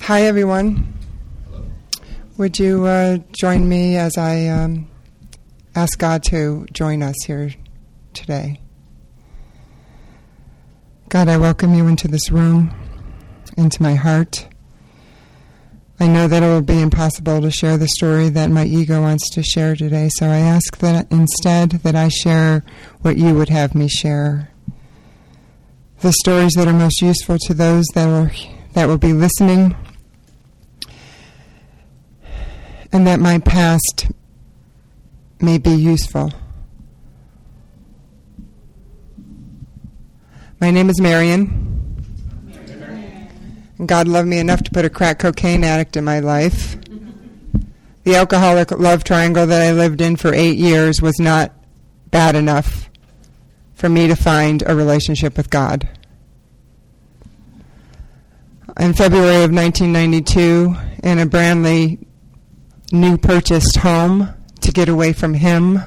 Hi, everyone. Would you join me as I ask God to join us here today? God, I welcome you into this room, into my heart. I know that it will be impossible to share the story that my ego wants to share today, so I ask that instead that I share what you would have me share. The stories that are most useful to those that will be listening, and that my past may be useful. My name is Marion. And God loved me enough to put a crack cocaine addict in my life. The alcoholic love triangle that I lived in for 8 years was not bad enough for me to find a relationship with God. In February of 1992, in a brandly new purchased home to get away from him,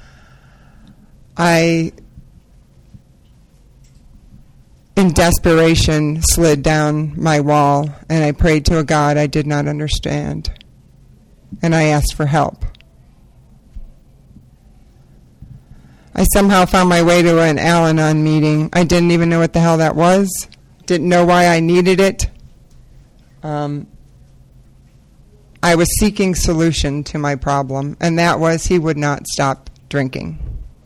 I, in desperation, slid down my wall and I prayed to a God I did not understand. And I asked for help. I somehow found my way to an Al-Anon meeting. I didn't even know what the hell that was. Didn't know why I needed it. I was seeking solution to my problem, and that was he would not stop drinking.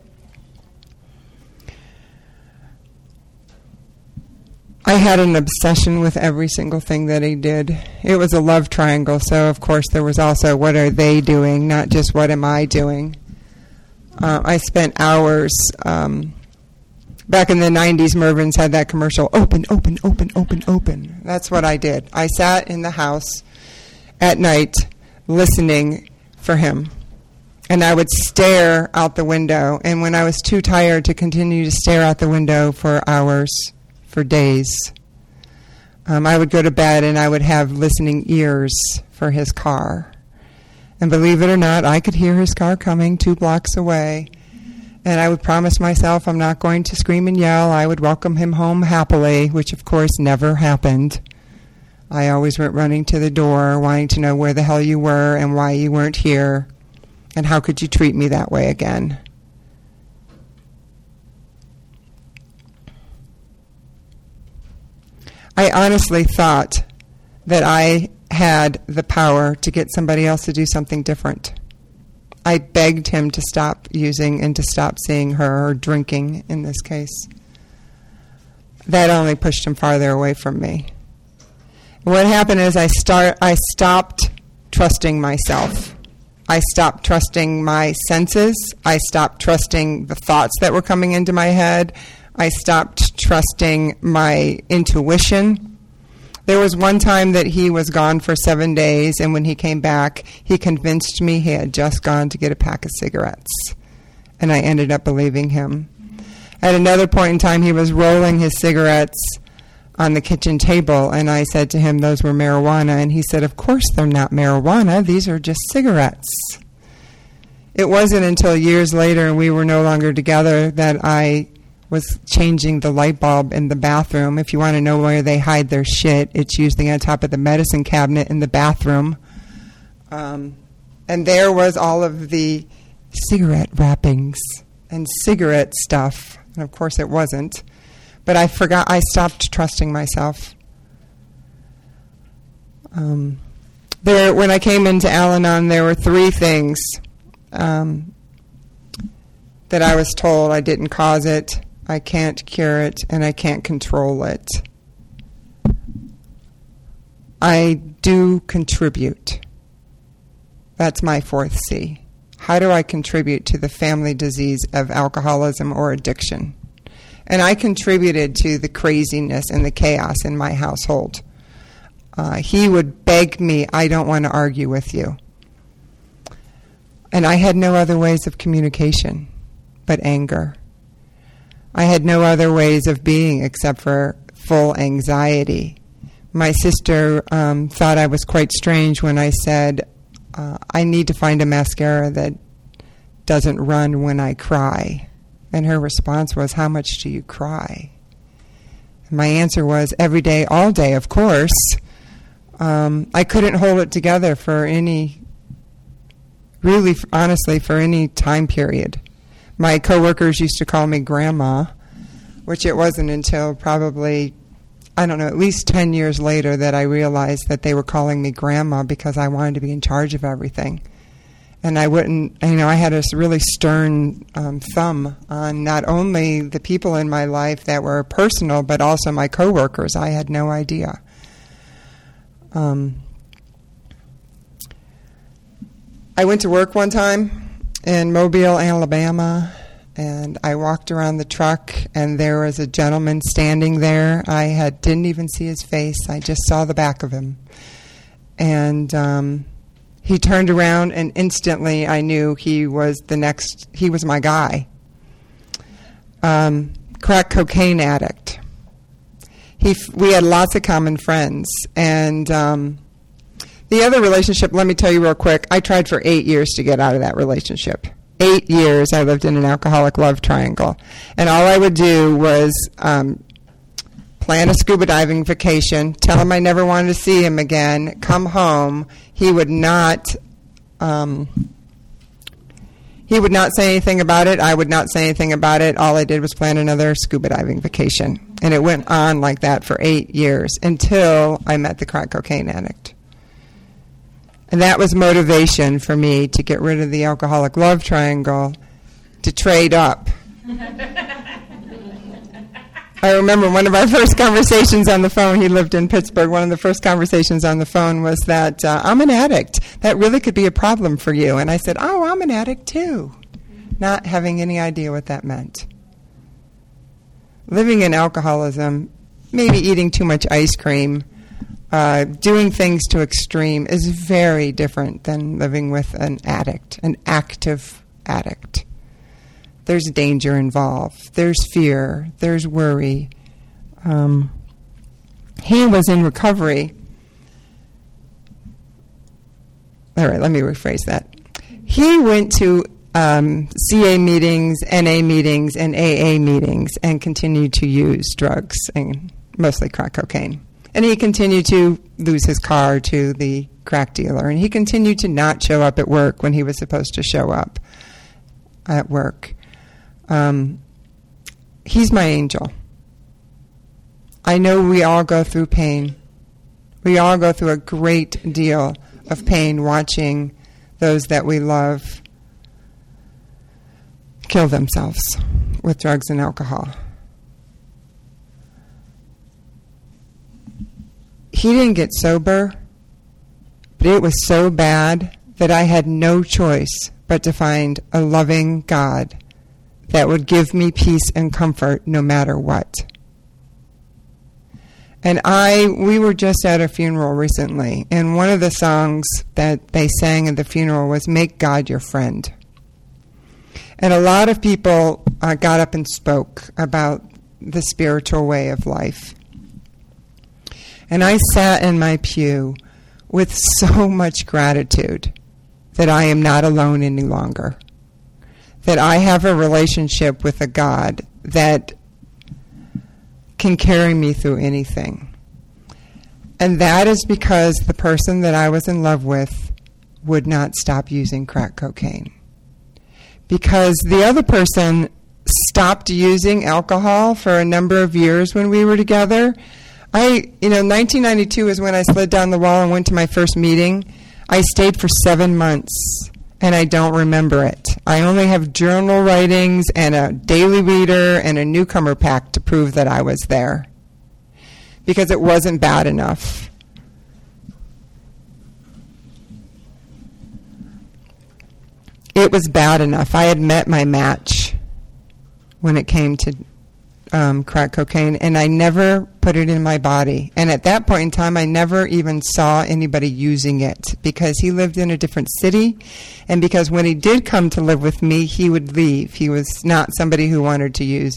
I had an obsession with every single thing that he did. It was a love triangle, so of course there was also what are they doing, not just what am I doing. I spent hours, back in the 90s, Mervyn's had that commercial, open, open, open, open, open. That's what I did. I sat in the house at night listening for him. And I would stare out the window, and when I was too tired to continue to stare out the window for hours, for days, I would go to bed and I would have listening ears for his car. And believe it or not, I could hear his car coming 2 blocks away. And I would promise myself I'm not going to scream and yell. I would welcome him home happily, which of course never happened. I always went running to the door, wanting to know where the hell you were and why you weren't here, and how could you treat me that way again. I honestly thought that I had the power to get somebody else to do something different. I begged him to stop using and to stop seeing her, or drinking in this case. That only pushed him farther away from me. What happened is I stopped trusting myself. I stopped trusting my senses. I stopped trusting the thoughts that were coming into my head. I stopped trusting my intuition. There was one time that he was gone for 7 days, and when he came back, he convinced me he had just gone to get a pack of cigarettes. And I ended up believing him. At another point in time, he was rolling his cigarettes on the kitchen table, and I said to him those were marijuana, and he said, of course they're not marijuana, these are just cigarettes. It wasn't until years later, and we were no longer together, that I was changing the light bulb in the bathroom. If you want to know where they hide their shit, it's usually on top of the medicine cabinet in the bathroom. And there was all of the cigarette wrappings and cigarette stuff, and of course it wasn't. But I stopped trusting myself. When I came into Al-Anon, there were 3 things that I was told. I didn't cause it, I can't cure it, and I can't control it. I do contribute. That's my 4th C. How do I contribute to the family disease of alcoholism or addiction? And I contributed to the craziness and the chaos in my household. He would beg me, I don't want to argue with you. And I had no other ways of communication but anger. I had no other ways of being except for full anxiety. My sister thought I was quite strange when I said, I need to find a mascara that doesn't run when I cry. And her response was, how much do you cry? And my answer was, every day, all day, of course. I couldn't hold it together for any, really, honestly, for any time period. My coworkers used to call me Grandma, which it wasn't until probably, I don't know, at least 10 years later that I realized that they were calling me Grandma because I wanted to be in charge of everything. And I wouldn't, I had a really stern thumb on not only the people in my life that were personal, but also my coworkers. I had no idea. I went to work one time in Mobile, Alabama, and I walked around the truck, and there was a gentleman standing there. I didn't even see his face. I just saw the back of him. And he turned around, and instantly I knew he was my guy. Crack cocaine addict. We had lots of common friends. And the other relationship, let me tell you real quick, I tried for 8 years to get out of that relationship. 8 years I lived in an alcoholic love triangle. And all I would do was plan a scuba diving vacation, tell him I never wanted to see him again, come home. He would not say anything about it. I would not say anything about it. All I did was plan another scuba diving vacation. And it went on like that for 8 years until I met the crack cocaine addict. And that was motivation for me to get rid of the alcoholic love triangle, to trade up. I remember one of our first conversations on the phone, he lived in Pittsburgh, one of the first conversations on the phone was that, I'm an addict. That really could be a problem for you. And I said, oh, I'm an addict too, not having any idea what that meant. Living in alcoholism, maybe eating too much ice cream, doing things to extreme is very different than living with an addict, an active addict. There's danger involved. There's fear. There's worry. He was in recovery. All right, let me rephrase that. He went to CA meetings, NA meetings, and AA meetings and continued to use drugs, and mostly crack cocaine. And he continued to lose his car to the crack dealer. And he continued to not show up at work when he was supposed to show up at work. He's my angel. I know we all go through pain. We all go through a great deal of pain watching those that we love kill themselves with drugs and alcohol. He didn't get sober, but it was so bad that I had no choice but to find a loving God that would give me peace and comfort no matter what. And we were just at a funeral recently, and one of the songs that they sang at the funeral was "Make God Your Friend." And a lot of people got up and spoke about the spiritual way of life. And I sat in my pew with so much gratitude that I am not alone any longer, that I have a relationship with a God that can carry me through anything. And that is because the person that I was in love with would not stop using crack cocaine. Because the other person stopped using alcohol for a number of years when we were together. 1992 is when I slid down the wall and went to my first meeting. I stayed for 7 months, and I don't remember it. I only have journal writings and a daily reader and a newcomer pack to prove that I was there, because it wasn't bad enough. It was bad enough. I had met my match when it came to crack cocaine, and I never put it in my body. And at that point in time, I never even saw anybody using it, because he lived in a different city, and because when he did come to live with me, he would leave. He was not somebody who wanted to use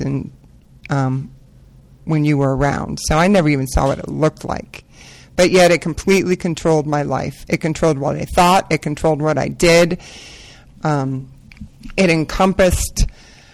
when you were around. So I never even saw what it looked like. But yet it completely controlled my life. It controlled what I thought. It controlled what I did. It encompassed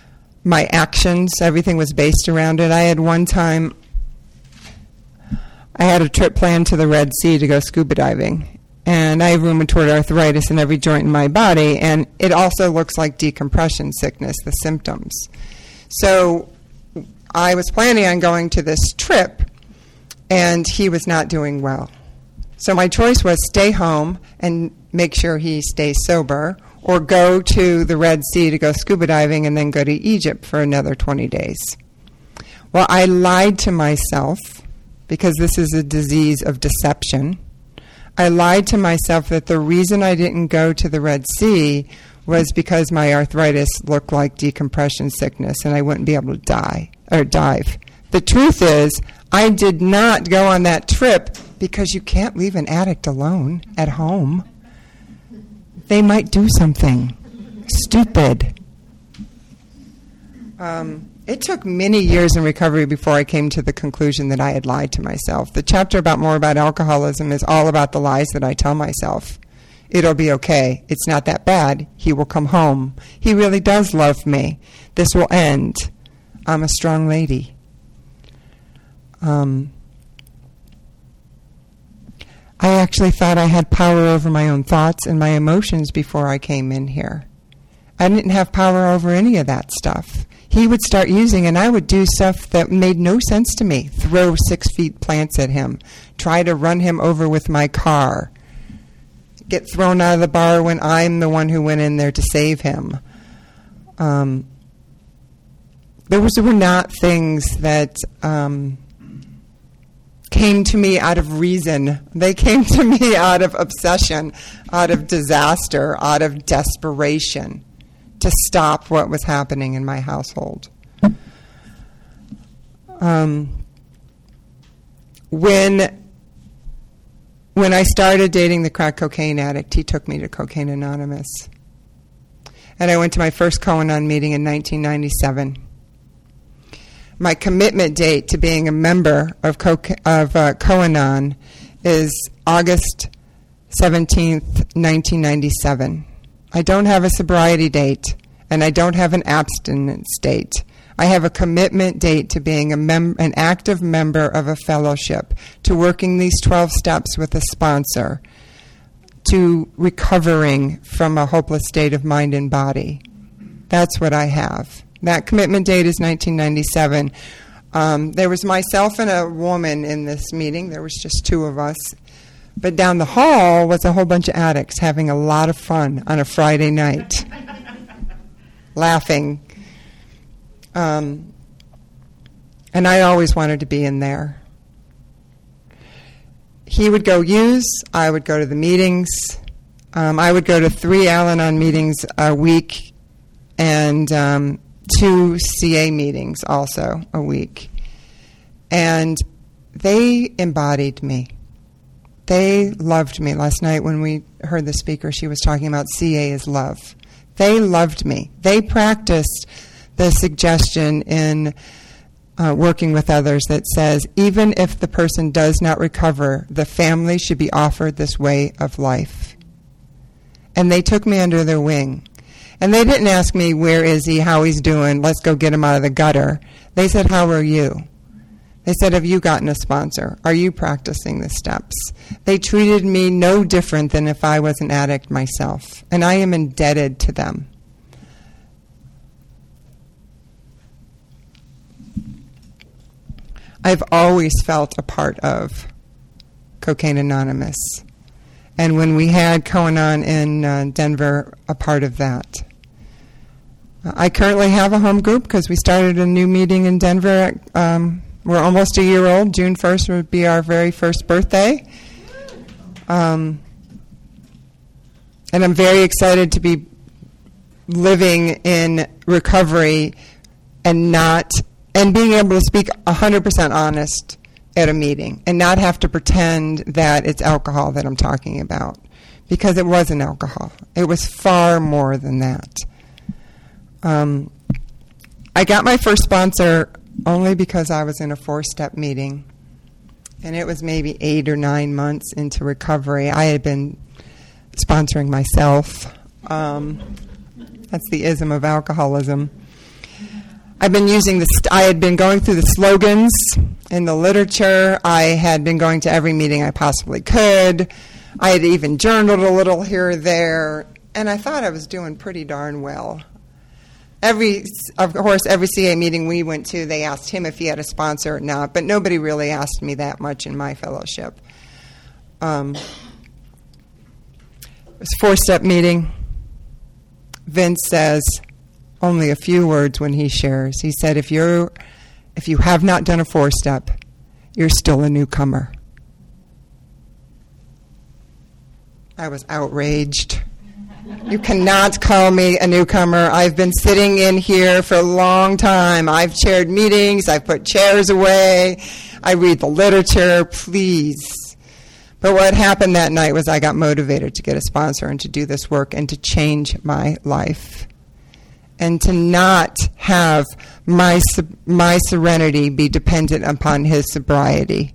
my actions. Everything was based around it. I had one time, I had a trip planned to the Red Sea to go scuba diving. And I have rheumatoid arthritis in every joint in my body, and it also looks like decompression sickness, the symptoms. So I was planning on going to this trip, and he was not doing well. So my choice was stay home and make sure he stays sober, or go to the Red Sea to go scuba diving and then go to Egypt for another 20 days. Well, I lied to myself, because this is a disease of deception. I lied to myself that the reason I didn't go to the Red Sea was because my arthritis looked like decompression sickness and I wouldn't be able to dive. The truth is, I did not go on that trip because you can't leave an addict alone at home. They might do something stupid. It took many years in recovery before I came to the conclusion that I had lied to myself. The chapter more about alcoholism is all about the lies that I tell myself. It'll be okay. It's not that bad. He will come home. He really does love me. This will end. I'm a strong lady. I actually thought I had power over my own thoughts and my emotions before I came in here. I didn't have power over any of that stuff. He would start using, and I would do stuff that made no sense to me. Throw 6 feet plants at him. Try to run him over with my car. Get thrown out of the bar when I'm the one who went in there to save him. Those were not things that came to me out of reason. They came to me out of obsession, out of disaster, out of desperation to stop what was happening in my household. When I started dating the crack cocaine addict, he took me to Cocaine Anonymous. And I went to my first Co-Anon meeting in 1997. My commitment date to being a member of Co-Anon is August 17th, 1997. I don't have a sobriety date, and I don't have an abstinence date. I have a commitment date to being an active member of a fellowship, to working these 12 steps with a sponsor, to recovering from a hopeless state of mind and body. That's what I have. That commitment date is 1997. There was myself and a woman in this meeting. There was just 2 of us. But down the hall was a whole bunch of addicts having a lot of fun on a Friday night, laughing. And I always wanted to be in there. He would go use, I would go to the meetings. I would go to 3 Al-Anon meetings a week and 2 CA meetings also a week. And they embodied me. They loved me. Last night when we heard the speaker, she was talking about CA is love. They loved me. They practiced the suggestion in working with others that says, even if the person does not recover, the family should be offered this way of life. And they took me under their wing. And they didn't ask me, where is he, how he's doing, let's go get him out of the gutter. They said, how are you? They said, have you gotten a sponsor? Are you practicing the steps? They treated me no different than if I was an addict myself. And I am indebted to them. I've always felt a part of Cocaine Anonymous. And when we had Co-Anon in Denver, a part of that. I currently have a home group because we started a new meeting in Denver. We're almost a year old. June 1st would be our very first birthday. And I'm very excited to be living in recovery and being able to speak 100% honest at a meeting and not have to pretend that it's alcohol that I'm talking about, because it wasn't alcohol. It was far more than that. I got my first sponsor only because I was in a 4-step meeting, and it was maybe 8 or 9 months into recovery. I had been sponsoring myself. That's the ism of alcoholism. I've been using I had been going through the slogans in the literature. I had been going to every meeting I possibly could. I had even journaled a little here or there, and I thought I was doing pretty darn well. Of course, every CA meeting we went to, they asked him if he had a sponsor or not, but nobody really asked me that much in my fellowship. It was a 4-step meeting. Vince says only a few words when he shares. He said, if you have not done a 4-step, you're still a newcomer. I was outraged. You cannot call me a newcomer. I've been sitting in here for a long time. I've chaired meetings. I've put chairs away. I read the literature. Please. But what happened that night was I got motivated to get a sponsor and to do this work and to change my life. And to not have my serenity be dependent upon his sobriety.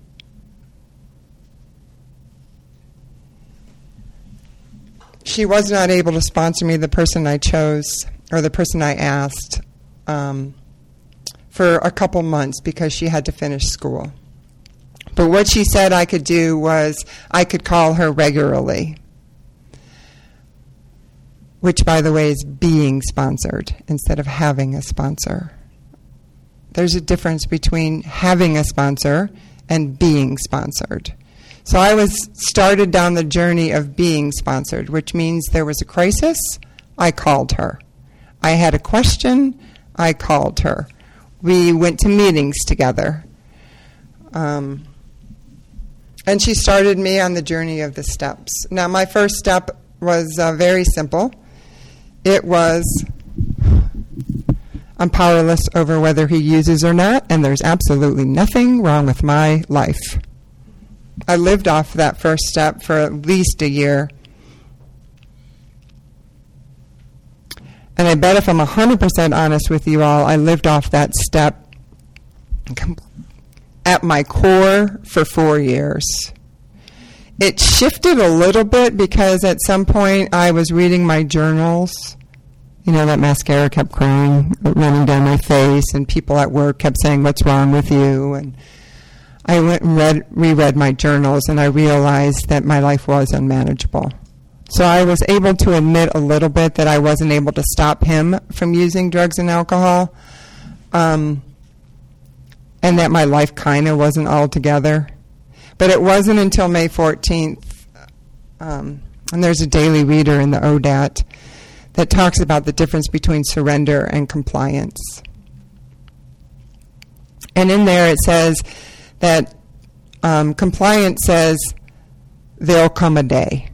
She was not able to sponsor me, the person I chose, or the person I asked, for a couple months because she had to finish school. But what she said I could do was I could call her regularly, which, by the way, is being sponsored instead of having a sponsor. There's a difference between having a sponsor and being sponsored. So I was started down the journey of being sponsored, which means there was a crisis, I called her. I had a question, I called her. We went to meetings together. And she started me on the journey of the steps. Now, my first step was very simple. It was, I'm powerless over whether he uses or not, and there's absolutely nothing wrong with my life. I lived off that first step for at least a year. And I bet if I'm 100% honest with you all, I lived off that step at my core for 4 years. It shifted a little bit because at some point I was reading my journals. You know, that mascara kept running down my face, and people at work kept saying, "What's wrong with you?" And I went and reread my journals, and I realized that my life was unmanageable. So I was able to admit a little bit that I wasn't able to stop him from using drugs and alcohol, and that my life kind of wasn't all together. But it wasn't until May 14th, and there's a daily reader in the ODAT that talks about the difference between surrender and compliance. And in there it says that compliance says there'll come a day.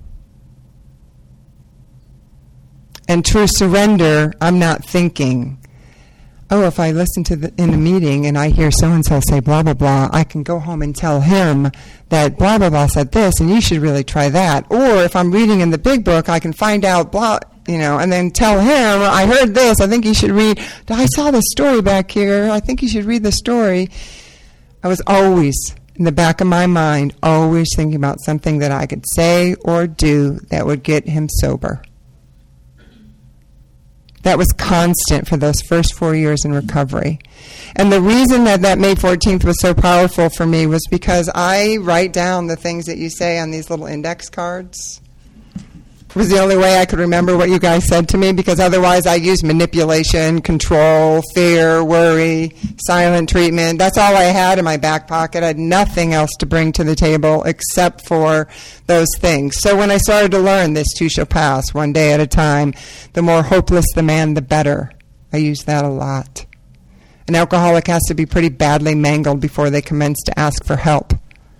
And true surrender, I'm not thinking, oh, if I listen to in the meeting and I hear so-and-so say blah, blah, blah, I can go home and tell him that blah, blah, blah said this, and you should really try that. Or if I'm reading in the big book, I can find out blah, and then tell him, I heard this, I think you should read, I saw the story back here, I think you should read the story. I was always, in the back of my mind, always thinking about something that I could say or do that would get him sober. That was constant for those first 4 years in recovery. And the reason that May 14th was so powerful for me was because I write down the things that you say on these little index cards. It was the only way I could remember what you guys said to me, because otherwise I used manipulation, control, fear, worry, silent treatment. That's all I had in my back pocket. I had nothing else to bring to the table except for those things. So when I started to learn this too shall pass, one day at a time, the more hopeless the man, the better. I use that a lot. An alcoholic has to be pretty badly mangled before they commence to ask for help.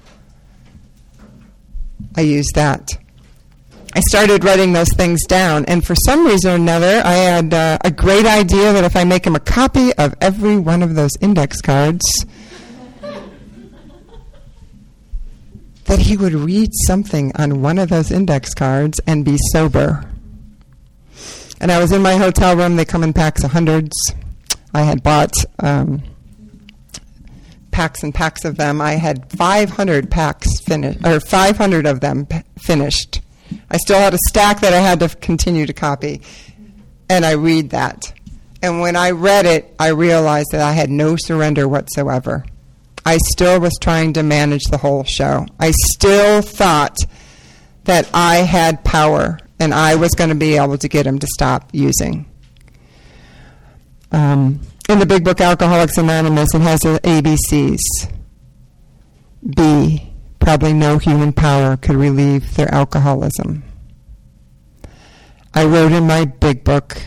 I use that. I started writing those things down, and for some reason or another, I had a great idea that if I make him a copy of every one of those index cards, that he would read something on one of those index cards and be sober. And I was in my hotel room. They come in packs of hundreds. I had bought packs and packs of them. I had 500 packs finished, or 500 of them finished. I still had a stack that I had to continue to copy, and I read that. And when I read it, I realized that I had no surrender whatsoever. I still was trying to manage the whole show. I still thought that I had power and I was going to be able to get him to stop using. In the big book, Alcoholics Anonymous, it has the ABCs. B, probably no human power could relieve their alcoholism. I wrote in my big book,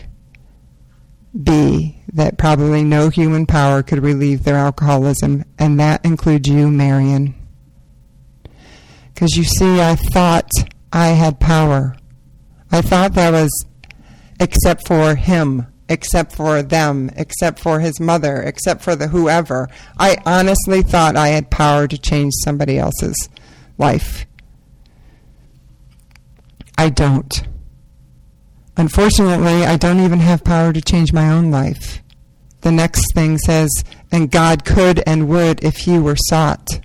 B, that probably no human power could relieve their alcoholism, and that includes you, Marion. Because you see, I thought I had power. I thought that was except for him, except for them, except for his mother, except for the whoever. I honestly thought I had power to change somebody else's life. I don't. Unfortunately, I don't even have power to change my own life. The next thing says, and God could and would if he were sought.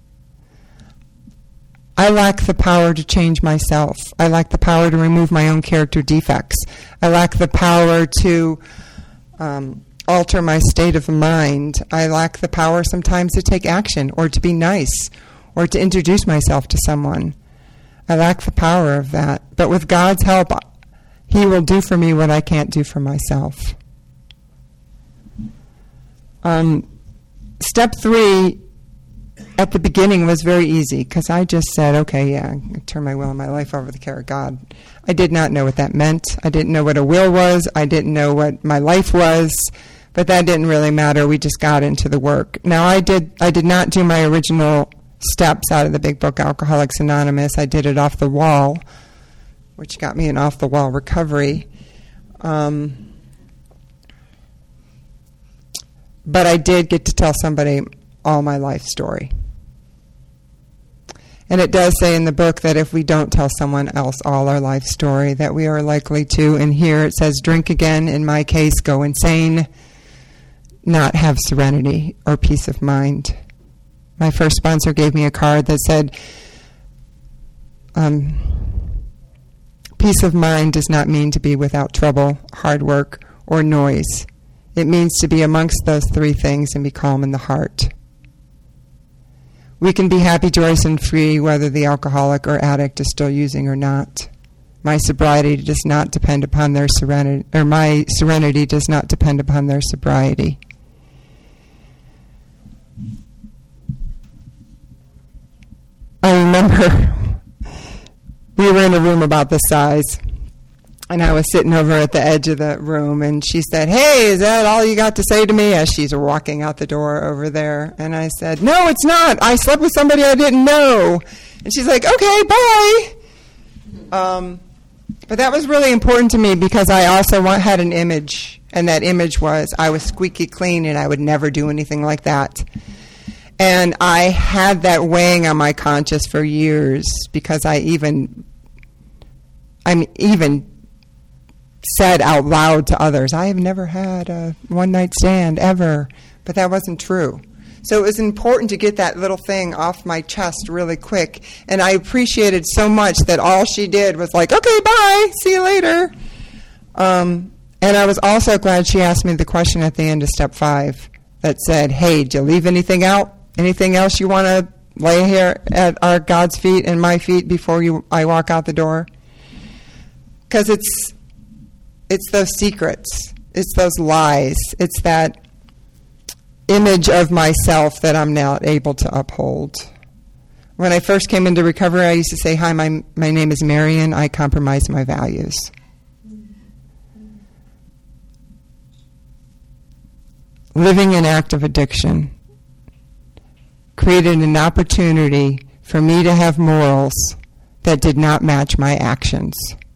I lack the power to change myself. I lack the power to remove my own character defects. I lack the power to alter my state of mind. I lack the power sometimes to take action or to be nice or to introduce myself to someone. I lack the power of that. But with God's help, he will do for me what I can't do for myself. Step 3 at the beginning was very easy because I just said, okay, yeah, I turn my will and my life over to the care of God. I did not know what that meant. I didn't know what a will was. I didn't know what my life was, but that didn't really matter. We just got into the work. Now, I did not do my original steps out of the big book, Alcoholics Anonymous. I did it off the wall, which got me an off-the-wall recovery. But I did get to tell somebody all my life story. And it does say in the book that if we don't tell someone else all our life story, that we are likely to, and here it says, drink again, in my case, go insane, not have serenity or peace of mind. My first sponsor gave me a card that said, peace of mind does not mean to be without trouble, hard work, or noise. It means to be amongst those 3 things and be calm in the heart. We can be happy, joyous, and free whether the alcoholic or addict is still using or not. My sobriety does not depend upon their serenity, or my serenity does not depend upon their sobriety. I remember we were in a room about this size, and I was sitting over at the edge of the room, and she said, hey, is that all you got to say to me? As she's walking out the door over there. And I said, no, it's not. I slept with somebody I didn't know. And she's like, okay, bye. But that was really important to me because I also had an image, and that image was I was squeaky clean, and I would never do anything like that. And I had that weighing on my conscience for years because I even said out loud to others, I have never had a one-night stand ever, but that wasn't true. So it was important to get that little thing off my chest really quick, and I appreciated so much that all she did was like, okay, bye, see you later. And I was also glad she asked me the question at the end of step 5 that said, hey, did you leave anything out? Anything else you want to lay here at our God's feet and my feet before I walk out the door? Because it's those secrets. It's those lies. It's that image of myself that I'm not able to uphold. When I first came into recovery, I used to say, hi, my name is Marion. I compromise my values. Living an active addiction created an opportunity for me to have morals that did not match my actions.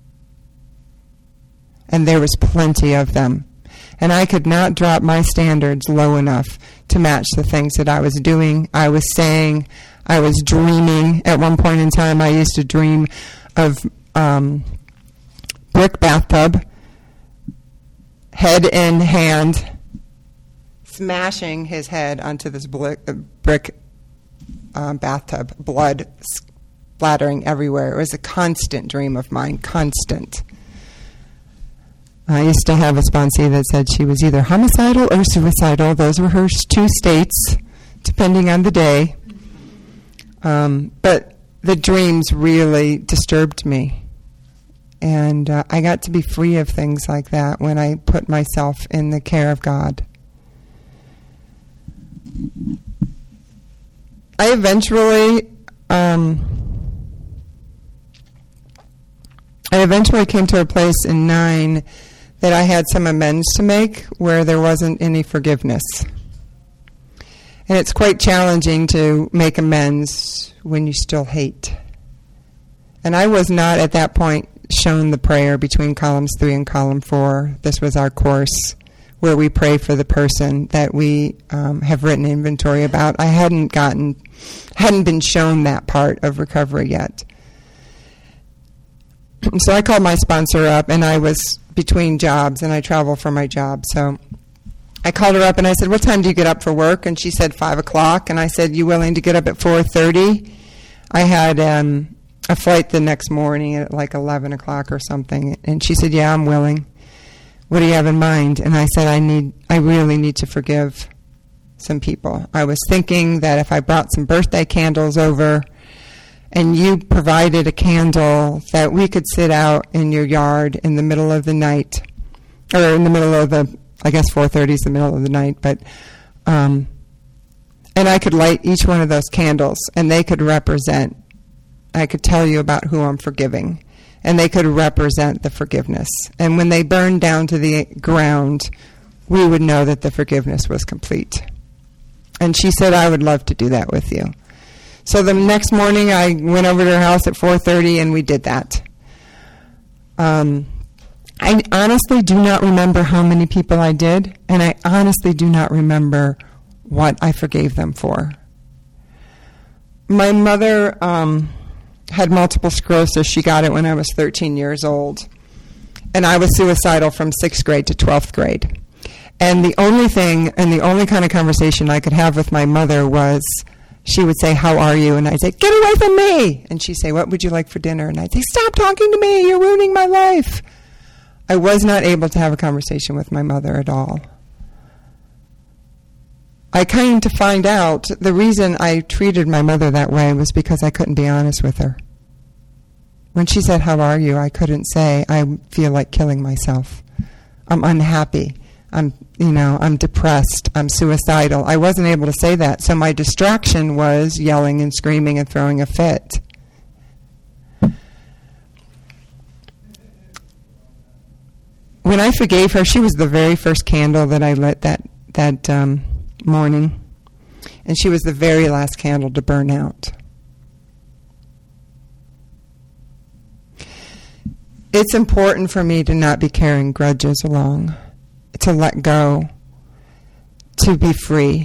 And there was plenty of them. And I could not drop my standards low enough to match the things that I was doing, I was saying, I was dreaming. At one point in time, I used to dream of brick bathtub, head in hand, smashing his head onto this brick bathtub, blood splattering everywhere. It was a constant dream of mine, constant. I used to have a sponsee that said she was either homicidal or suicidal. Those were her two states, depending on the day. But the dreams really disturbed me. And I got to be free of things like that when I put myself in the care of God. I eventually came to a place in 9 that I had some amends to make where there wasn't any forgiveness. And it's quite challenging to make amends when you still hate. And I was not at that point shown the prayer between columns 3 and column 4. This was our course where we pray for the person that we have written inventory about. I hadn't been shown that part of recovery yet. So I called my sponsor up, and I was between jobs, and I travel for my job. So I called her up, and I said, "What time do you get up for work?" And she said 5 o'clock. And I said, "You willing to get up at 4:30?" I had a flight the next morning at like 11 o'clock or something. And she said, "Yeah, I'm willing. What do you have in mind?" And I said, I really need to forgive some people. I was thinking that if I brought some birthday candles over and you provided a candle that we could sit out in your yard in the middle of the night, or in the middle of I guess 4:30 is the middle of the night, but, and I could light each one of those candles, and they could represent, I could tell you about who I'm forgiving, and they could represent the forgiveness. And when they burned down to the ground, we would know that the forgiveness was complete. And she said, "I would love to do that with you." So the next morning, I went over to her house at 4:30, and we did that. I honestly do not remember how many people I did, and I honestly do not remember what I forgave them for. My mother had multiple sclerosis. She got it when I was 13 years old. And I was suicidal from 6th grade to 12th grade. And the only thing, and the only kind of conversation I could have with my mother was, she would say, "How are you?" And I'd say, "Get away from me!" And she'd say, "What would you like for dinner?" And I'd say, "Stop talking to me, you're ruining my life." I was not able to have a conversation with my mother at all. I came to find out the reason I treated my mother that way was because I couldn't be honest with her. When she said, "How are you?" I couldn't say, "I feel like killing myself. I'm unhappy. I'm depressed. I'm suicidal." I wasn't able to say that. So my distraction was yelling and screaming and throwing a fit. When I forgave her, she was the very first candle that I lit that morning. And she was the very last candle to burn out. It's important for me to not be carrying grudges along, to let go, to be free.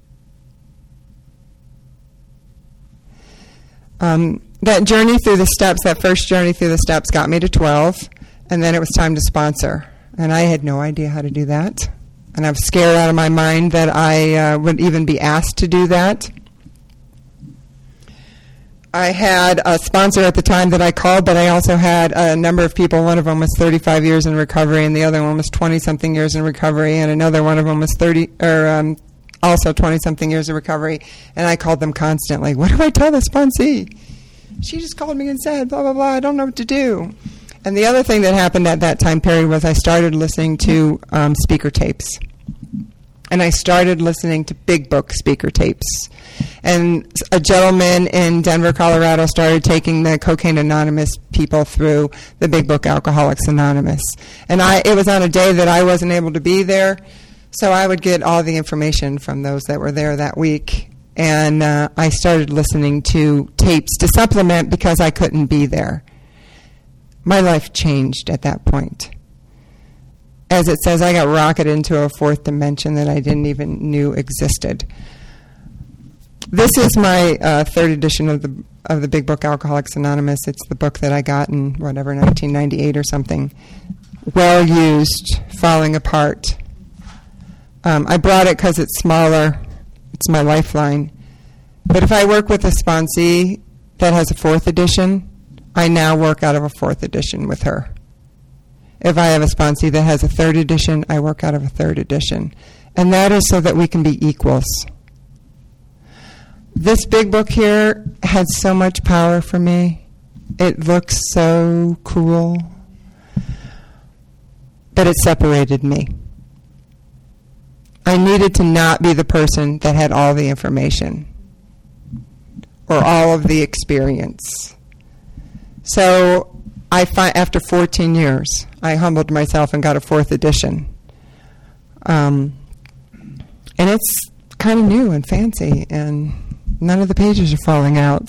That journey through the steps, that first journey through the steps got me to 12, and then it was time to sponsor. And I had no idea how to do that. And I was scared out of my mind that I would even be asked to do that. I had a sponsor at the time that I called, but I also had a number of people. One of them was 35 years in recovery, and the other one was 20-something years in recovery, and another one of them was also 20-something years in recovery. And I called them constantly. What do I tell the sponsee? She just called me and said, blah, blah, blah, I don't know what to do. And the other thing that happened at that time period was I started listening to speaker tapes. And I started listening to Big Book speaker tapes. And a gentleman in Denver, Colorado started taking the Cocaine Anonymous people through the Big Book Alcoholics Anonymous. And it was on a day that I wasn't able to be there, so I would get all the information from those that were there that week. And I started listening to tapes to supplement because I couldn't be there. My life changed at that point. As it says, I got rocketed into a fourth dimension that I didn't even knew existed. This is my third edition of the Big Book Alcoholics Anonymous. It's the book that I got in, 1998 or something. Well used, falling apart. I brought it because it's smaller. It's my lifeline. But if I work with a sponsee that has a fourth edition, I now work out of a fourth edition with her. If I have a sponsee that has a third edition, I work out of a third edition. And that is so that we can be equals. This big book here had so much power for me. It looks so cool. But it separated me. I needed to not be the person that had all the information or all of the experience. So after 14 years, I humbled myself and got a fourth edition. And it's kind of new and fancy, and none of the pages are falling out.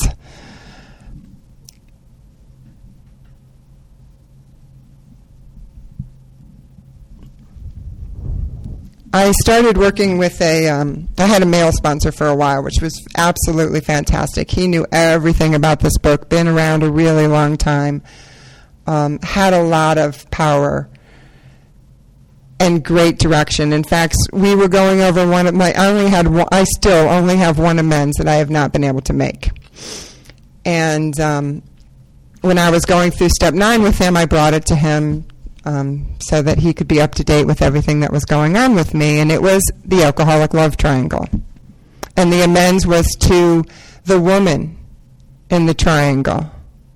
I started working with I had a male sponsor for a while, which was absolutely fantastic. He knew everything about this book, been around a really long time, had a lot of power and great direction. In fact, we were going over I still only have one amends that I have not been able to make. And when I was going through step 9 with him, I brought it to him so that he could be up to date with everything that was going on with me, and it was the alcoholic love triangle. And the amends was to the woman in the triangle.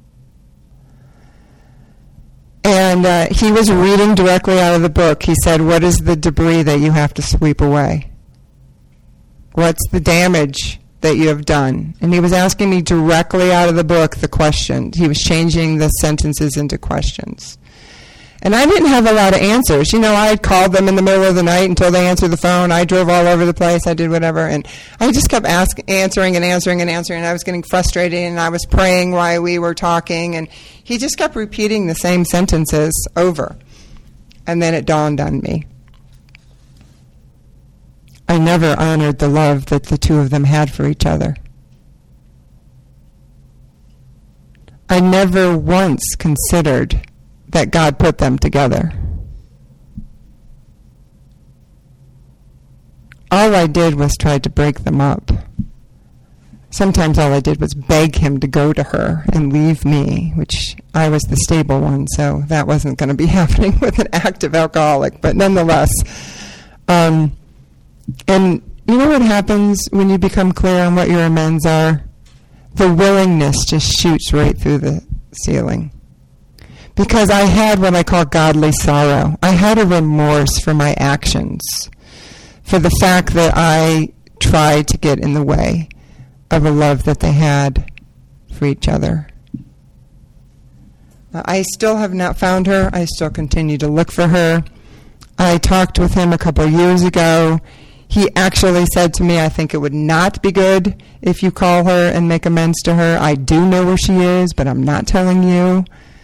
And he was reading directly out of the book. He said, what is the debris that you have to sweep away? What's the damage that you have done? And he was asking me directly out of the book the question. He was changing the sentences into questions. And I didn't have a lot of answers. I had called them in the middle of the night until they answered the phone. I drove all over the place. I did whatever. And I just kept answering. And I was getting frustrated, and I was praying while we were talking. And he just kept repeating the same sentences over. And then it dawned on me. I never honored the love that the two of them had for each other. I never once considered that God put them together. All I did was try to break them up. Sometimes all I did was beg him to go to her and leave me, which I was the stable one, so that wasn't going to be happening with an active alcoholic, but nonetheless. And you know what happens when you become clear on what your amends are? The willingness just shoots right through the ceiling. Because I had what I call godly sorrow. I had a remorse for my actions, for the fact that I tried to get in the way of a love that they had for each other. I still have not found her. I still continue to look for her. I talked with him a couple of years ago. He actually said to me, I think it would not be good if you call her and make amends to her. I do know where she is, but I'm not telling you.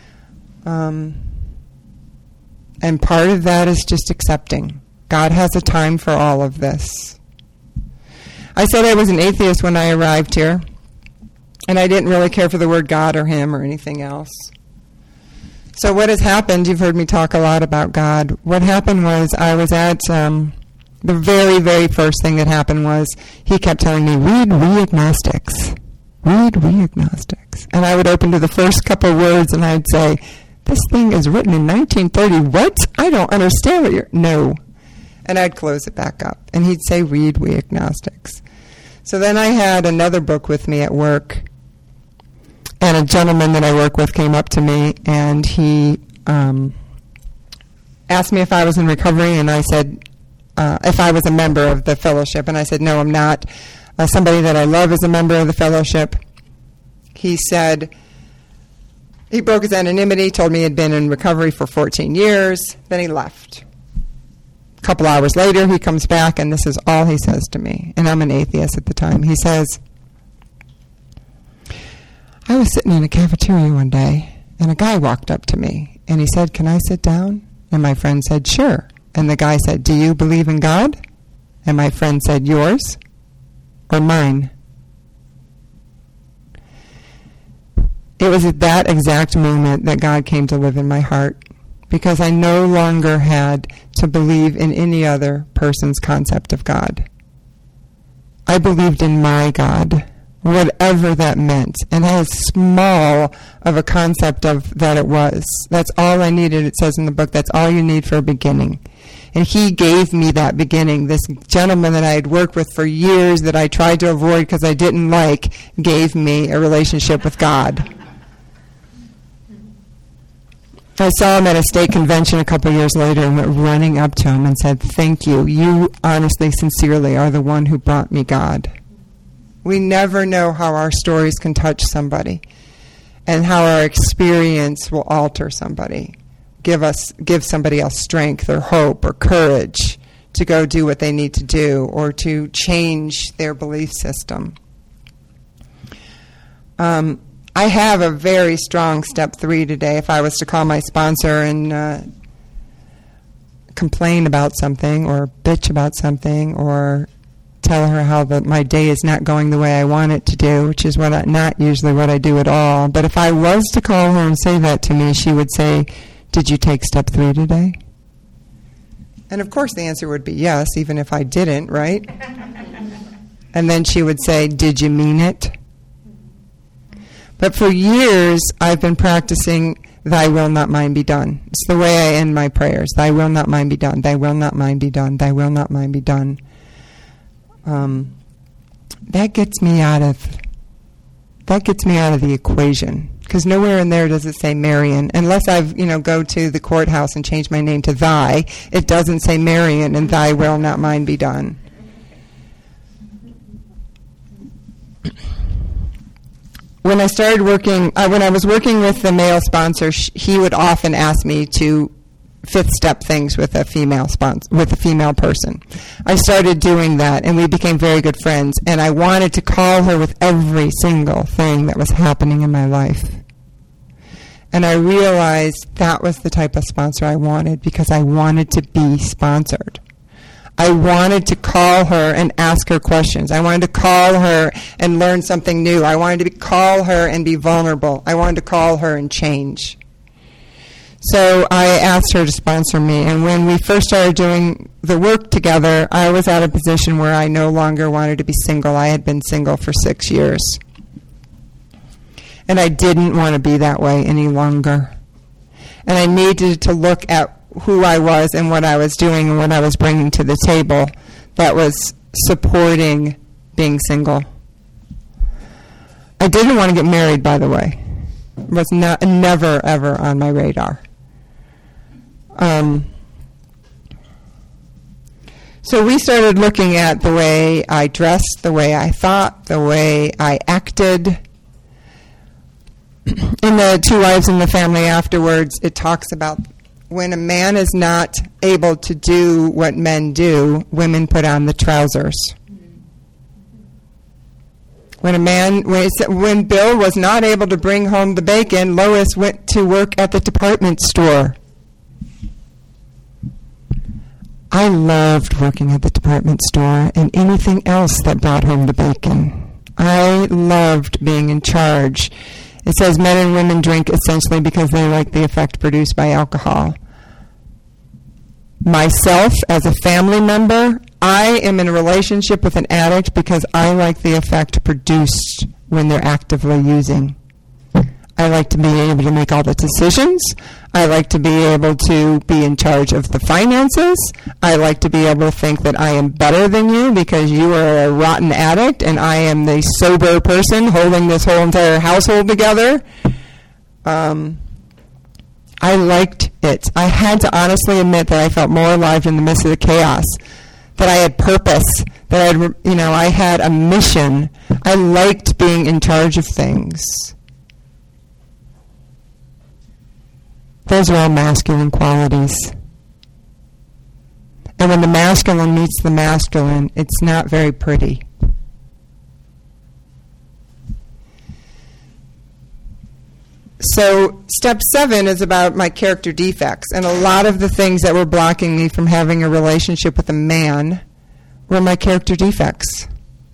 And part of that is just accepting. God has a time for all of this. I said I was an atheist when I arrived here, and I didn't really care for the word God or him or anything else. So what has happened, you've heard me talk a lot about God. What happened was I was at, the very, very first thing that happened was he kept telling me, read We Agnostics. Read We Agnostics. And I would open to the first couple words and I'd say, this thing is written in 1930. What? I don't understand what you're... No. And I'd close it back up. And he'd say, read We Agnostics. So then I had another book with me at work. And a gentleman that I work with came up to me, and he asked me if I was in recovery, and I said, if I was a member of the fellowship. And I said, no, I'm not. Somebody that I love is a member of the fellowship. He said... He broke his anonymity, told me he'd been in recovery for 14 years. Then he left. A couple hours later, he comes back, and this is all he says to me. And I'm an atheist at the time. He says, I was sitting in a cafeteria one day, and a guy walked up to me, and he said, can I sit down? And my friend said, sure. And the guy said, do you believe in God? And my friend said, yours or mine? It was at that exact moment that God came to live in my heart, because I no longer had to believe in any other person's concept of God. I believed in my God, whatever that meant. And how small of a concept of that it was. That's all I needed, it says in the book. That's all you need for a beginning. And he gave me that beginning. This gentleman that I had worked with for years that I tried to avoid because I didn't like, gave me a relationship with God. I saw him at a state convention a couple years later and went running up to him and said, "Thank you. You honestly, sincerely are the one who brought me God." We never know how our stories can touch somebody and how our experience will alter somebody. Give somebody else strength or hope or courage to go do what they need to do or to change their belief system. I have a very strong step 3 today. If I was to call my sponsor and complain about something or bitch about something or tell her how my day is not going the way I want it to do, which is not usually what I do at all. But if I was to call her and say that to me, she would say, "Did you take step 3 today?" And of course the answer would be yes, even if I didn't, right? And then she would say, "Did you mean it?" But for years, I've been practicing, "Thy will, not mine, be done." It's the way I end my prayers. "Thy will, not mine, be done. Thy will, not mine, be done. Thy will, not mine, be done." That gets me out of the equation. Because nowhere in there does it say Marion. Unless I've, go to the courthouse and change my name to Thy, it doesn't say Marion and "Thy will, not mine, be done." When I started working, when I was working with the male sponsor, he would often ask me to fifth step things with a female person. I started doing that, and we became very good friends. And I wanted to call her with every single thing that was happening in my life. And I realized that was the type of sponsor I wanted because I wanted to be sponsored. I wanted to call her and ask her questions. I wanted to call her and learn something new. I wanted to call her and be vulnerable. I wanted to call her and change. So I asked her to sponsor me. And when we first started doing the work together, I was at a position where I no longer wanted to be single. I had been single for 6 years. And I didn't want to be that way any longer. And I needed to look at who I was and what I was doing and what I was bringing to the table that was supporting being single. I didn't want to get married, by the way. It was never, ever on my radar. So we started looking at the way I dressed, the way I thought, the way I acted. In the Two Wives in the Family afterwards, it talks about when a man is not able to do what men do, women put on the trousers. When Bill was not able to bring home the bacon, Lois went to work at the department store. I loved working at the department store and anything else that brought home the bacon. I loved being in charge. It says men and women drink essentially because they like the effect produced by alcohol. Myself, as a family member, I am in a relationship with an addict because I like the effect produced when they're actively using. I like to be able to make all the decisions. I like to be able to be in charge of the finances. I like to be able to think that I am better than you because you are a rotten addict and I am the sober person holding this whole entire household together. I liked it. I had to honestly admit that I felt more alive in the midst of the chaos, that I had purpose, that I had a mission. I liked being in charge of things. Those are all masculine qualities. And when the masculine meets the masculine, it's not very pretty. So step 7 is about my character defects. And a lot of the things that were blocking me from having a relationship with a man were my character defects.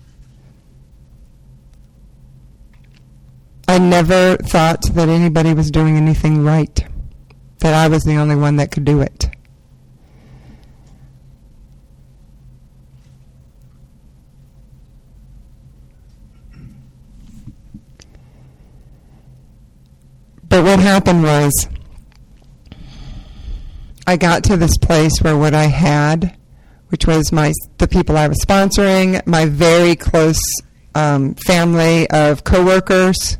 I never thought that anybody was doing anything right, that I was the only one that could do it. what happened was I got to this place where what I had, which was the people I was sponsoring, my very close family of coworkers,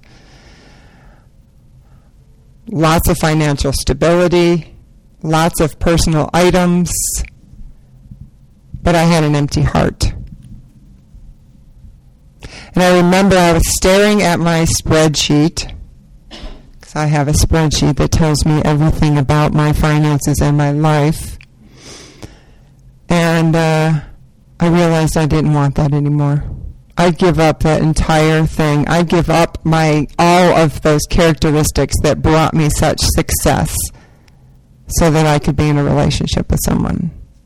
lots of financial stability, lots of personal items, but I had an empty heart. And I remember I was staring at my spreadsheet, because I have a spreadsheet that tells me everything about my finances and my life, and I realized I didn't want that anymore. I'd give up that entire thing. I'd give up all of those characteristics that brought me such success so that I could be in a relationship with someone.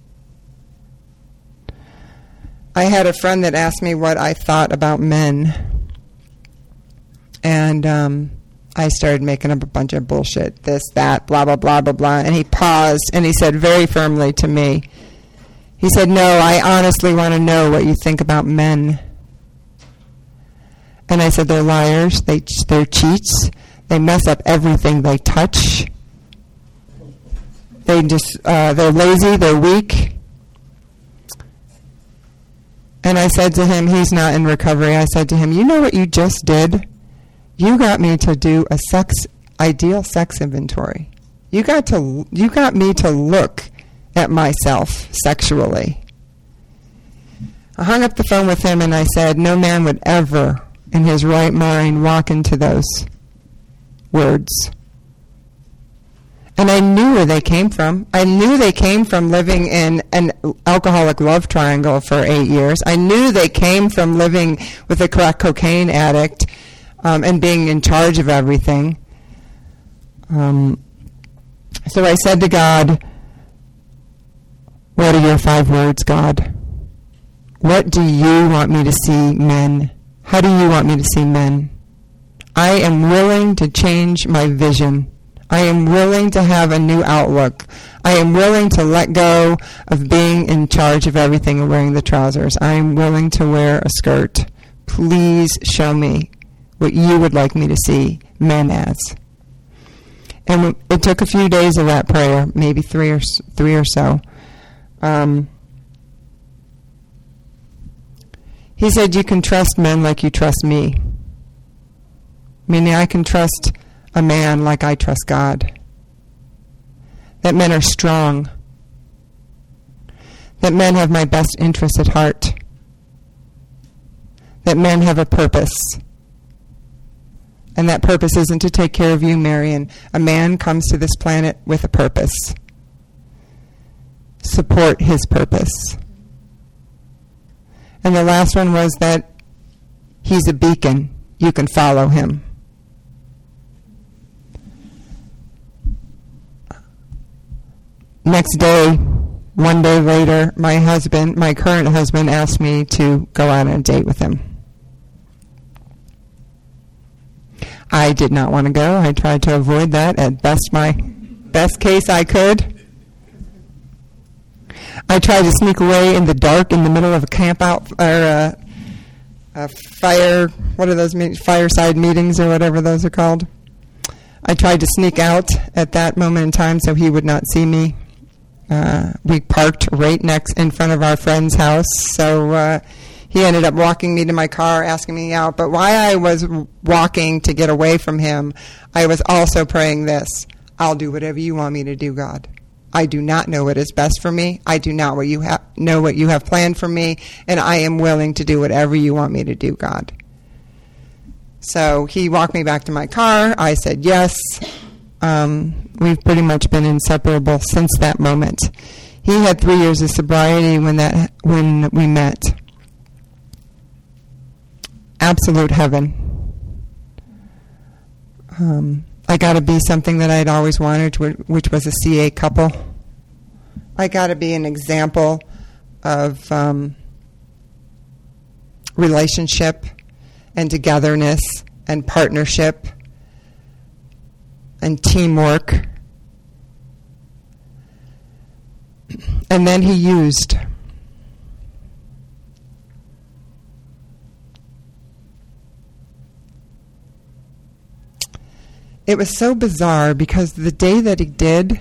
I had a friend that asked me what I thought about men, and I started making up a bunch of bullshit, this, that, blah, blah, blah, blah, blah, and he paused and he said very firmly to me, he said, "No, I honestly want to know what you think about men." And I said, "They're liars, they're cheats, they mess up everything they touch, they're lazy, they're weak." And I said to him, he's not in recovery, I said to him, "You know what you just did? You got me to do a ideal sex inventory. You got me to look at myself sexually." I hung up the phone with him and I said, no man would ever in his right mind walk into those words. And I knew where they came from. I knew they came from living in an alcoholic love triangle for 8 years. I knew they came from living with a crack cocaine addict and being in charge of everything. So I said to God, "What are your 5 words, God? What do you want me to see men? How do you want me to see men? I am willing to change my vision. I am willing to have a new outlook. I am willing to let go of being in charge of everything and wearing the trousers. I am willing to wear a skirt. Please show me what you would like me to see men as." And it took a few days of that prayer, maybe three or so. He said, "You can trust men like you trust me." Meaning I can trust a man like I trust God. That men are strong. That men have my best interests at heart. That men have a purpose. And that purpose isn't to take care of you, Marion. A man comes to this planet with a purpose. Support his purpose. And the last one was that he's a beacon. You can follow him. Next day, one day later, my current husband, asked me to go out on a date with him. I did not want to go. I tried to avoid that at my best case I could. I tried to sneak away in the dark in the middle of a camp out or a fire. What are those fireside meetings or whatever those are called? I tried to sneak out at that moment in time so he would not see me. We parked right in front of our friend's house, so he ended up walking me to my car, asking me out. But while I was walking to get away from him, I was also praying this: "I'll do whatever you want me to do, God. I do not know what is best for me. I do not know what you have planned for me, and I am willing to do whatever you want me to do, God." So he walked me back to my car. I said yes. We've pretty much been inseparable since that moment. He had 3 years of sobriety when we met. Absolute heaven. I got to be something that I'd always wanted, which was a CA couple. I got to be an example of relationship and togetherness and partnership and teamwork. And then he used. it was so bizarre because the day that he did,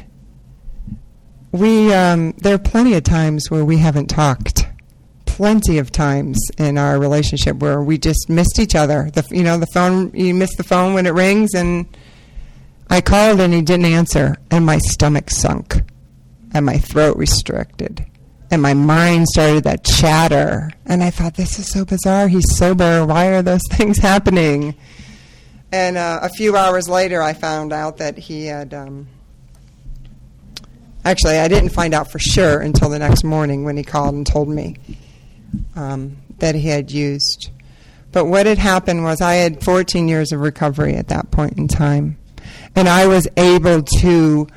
there are plenty of times where we haven't talked. Plenty of times in our relationship where we just missed each other. The phone, you miss the phone when it rings, and I called and he didn't answer, and my stomach sunk, and my throat restricted, and my mind started that chatter, and I thought, this is so bizarre. He's sober. Why are those things happening? And a few hours later, I found out that he had... Actually, I didn't find out for sure until the next morning when he called and told me that he had used. But what had happened was I had 14 years of recovery at that point in time. And I was able to...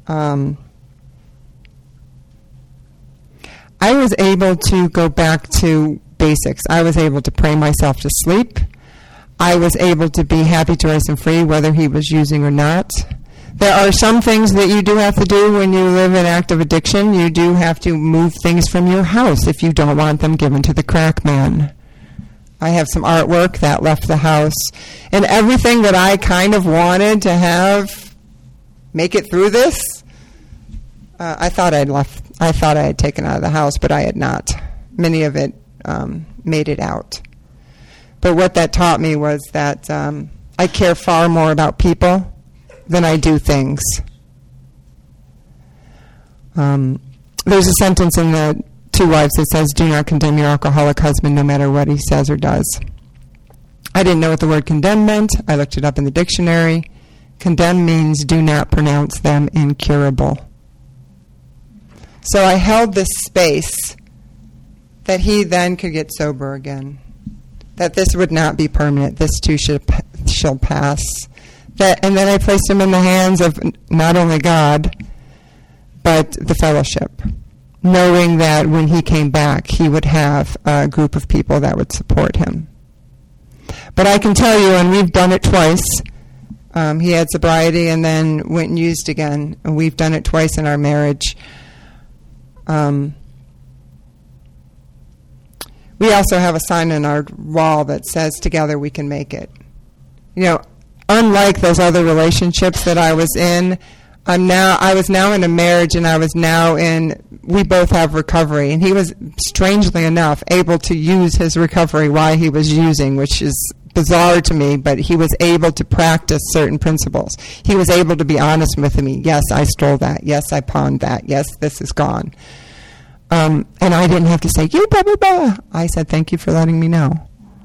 go back to basics. I was able to pray myself to sleep. I was able to be happy, joyous, and free, whether he was using or not. There are some things that you do have to do when you live an active addiction. You do have to move things from your house if you don't want them given to the crack man. I have some artwork that left the house. And everything that I kind of wanted to have make it through this, I thought I had taken out of the house, but I had not. Many of it made it out. But what that taught me was that I care far more about people than I do things. There's a sentence in the Two Wives that says, "Do not condemn your alcoholic husband no matter what he says or does." I didn't know what the word condemn meant. I looked it up in the dictionary. Condemn means do not pronounce them incurable. So I held this space that he then could get sober again, that this would not be permanent, this too shall pass. And then I placed him in the hands of not only God, but the fellowship, knowing that when he came back, he would have a group of people that would support him. But I can tell you, and we've done it twice, he had sobriety and then went and used again, and we've done it twice in our marriage. We also have a sign on our wall that says, "Together we can make it." Unlike those other relationships that I was in, I was now in a marriage, and we both have recovery. And he was, strangely enough, able to use his recovery while he was using, which is bizarre to me, but he was able to practice certain principles. He was able to be honest with me. Yes, I stole that. Yes, I pawned that. Yes, this is gone. And I didn't have to say, "You blah, blah, blah." I said, "Thank you for letting me know."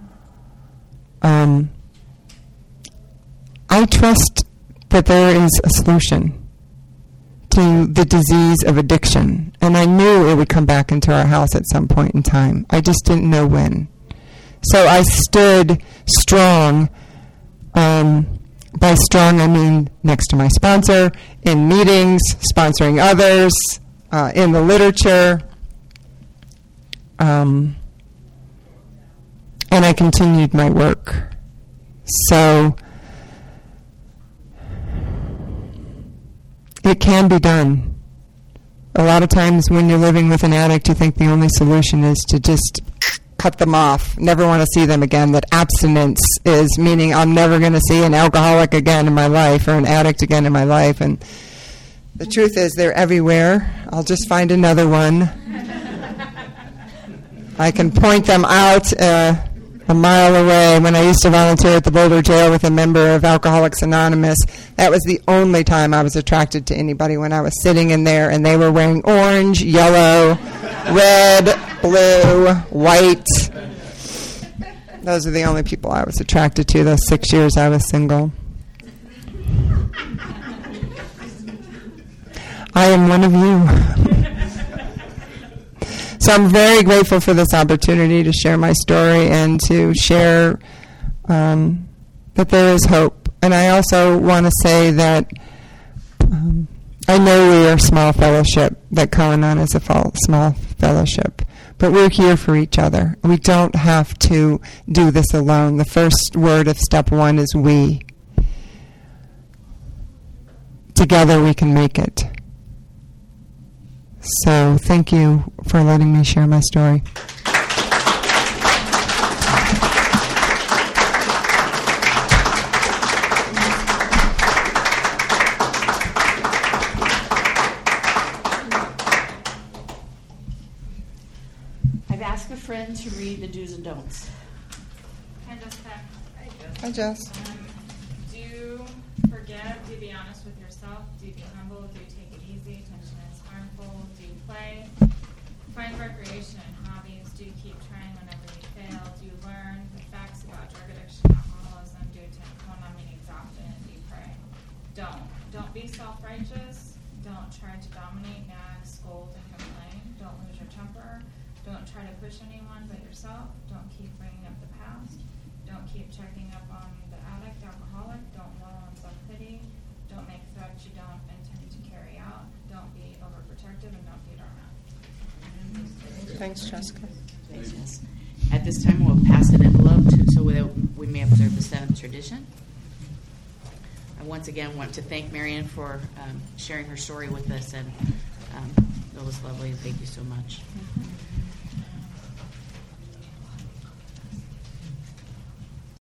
I trust that there is a solution to the disease of addiction, and I knew it would come back into our house at some point in time. I just didn't know when. So I stood strong. By strong, I mean next to my sponsor, in meetings, sponsoring others, in the literature, and I continued my work. So it can be done. A lot of times when you're living with an addict, you think the only solution is to just cut them off, never want to see them again. That abstinence is meaning I'm never going to see an alcoholic again in my life or an addict again in my life. And the truth is they're everywhere. I'll just find another one. I can point them out a mile away. When I used to volunteer at the Boulder Jail with a member of Alcoholics Anonymous, that was the only time I was attracted to anybody, when I was sitting in there and they were wearing orange, yellow, red, blue, white. Those are the only people I was attracted to those 6 years I was single. I am one of you. So I'm very grateful for this opportunity to share my story and to share that there is hope. And I also want to say that I know we are a small fellowship, that Al-Anon is a small fellowship, but we're here for each other. We don't have to do this alone. The first word of step one is we. Together we can make it. So thank you for letting me share my story. to read the do's and don'ts. Hi, Jessica. Hi, Jess. Do forgive. Do be honest with yourself. Do be humble. Do take it easy. Tension is harmful. Do play. Find recreation and hobbies. Do keep trying whenever you fail. Do learn the facts about drug addiction, alcoholism. Do attend one-on meetings often. And do pray. Don't be self-righteous. Don't try to dominate, nag, scold, and complain. Don't lose your temper. Don't try to push anyone but yourself. Don't keep bringing up the past. Don't keep checking up on the addict, alcoholic. Don't wallow in self-pity. Don't make threats you don't intend to carry out. Don't be overprotective, and don't be a doormat. Thanks, Jessica. Thanks, Jess. At this time, we'll pass an envelope so that we may observe the seventh tradition. I once again want to thank Marianne for sharing her story with us, and it was lovely. Thank you so much.